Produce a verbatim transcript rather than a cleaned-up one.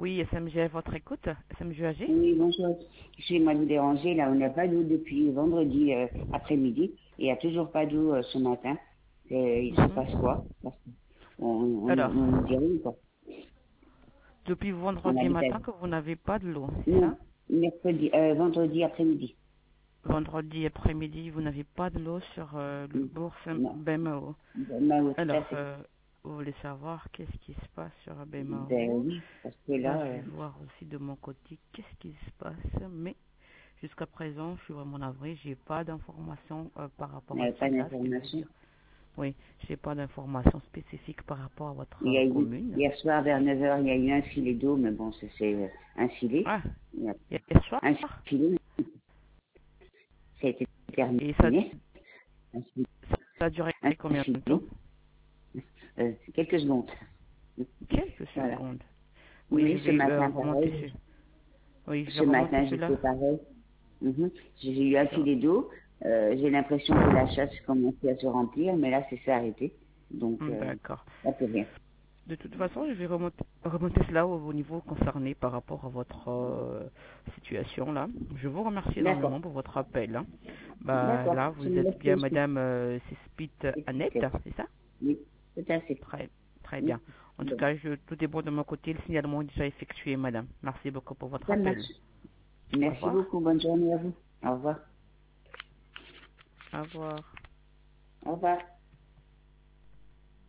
Oui, S M G à votre écoute. S M G A G. Oui, bonjour. Excusez-moi de vous déranger. Là, on n'a pas d'eau depuis vendredi euh, après-midi. Et il n'y a toujours pas d'eau euh, ce matin. Et il se passe quoi? Mhm. Parce qu'on on, on Alors, nous dit rien, quoi. depuis On vendredi habite à... matin que vous n'avez pas de l'eau, c'est Non, ça? mercredi, euh, vendredi après-midi. Vendredi après-midi, vous n'avez pas de l'eau sur euh, le Mm. bourg Non, B M A O. ben, tout à Alors, fait. euh, vous voulez savoir qu'est-ce qui se passe sur Ben B M A O? oui, parce que Là, là, je euh, vais voir aussi de mon côté qu'est-ce qui se passe, mais jusqu'à présent, je suis vraiment navrée, j'ai pas d'informations euh, par il rapport n'y à avait pas cela, ce qui veut d'information. dire, oui, j'ai pas d'informations spécifiques par rapport à votre Il y euh, a eu, commune. hier soir vers neuf heures, il y a eu un filet d'eau, mais bon, c'est c'est, euh, un filet. Ah, Il y a hier soir, un filet, ça a été et ça, terminé. Un filet, ça a duré un combien de filet, temps? euh, quelques secondes. Quelques Voilà. secondes. Oui, je Oui, ce vais euh, matin, remonter pareil. sur, oui, je vais Ce remonter matin, cela j'étais pareil. Mhm. J'ai eu un sur, filet d'eau. Euh, j'ai l'impression que la chasse commençait à se remplir, mais là, c'est s'est arrêté. Donc, Hmm, euh, d'accord. ça fait rien. De toute façon, je vais remonter, remonter cela au, au niveau concerné par rapport à votre euh, situation là. Je vous remercie D'accord. énormément pour votre appel, hein. Bah, D'accord. là, Je vous me êtes laisse bien aussi. Madame euh, Céspit Annette, Expliquer. c'est ça? Oui, tout à fait. Très, très Oui. bien. En tout Bon. cas, je, tout est bon de mon côté. Le signalement est déjà effectué, Madame. Merci beaucoup pour votre Ça appel. marche. Au Merci revoir. beaucoup. Bonne journée à vous. Au revoir. Au revoir. Au revoir.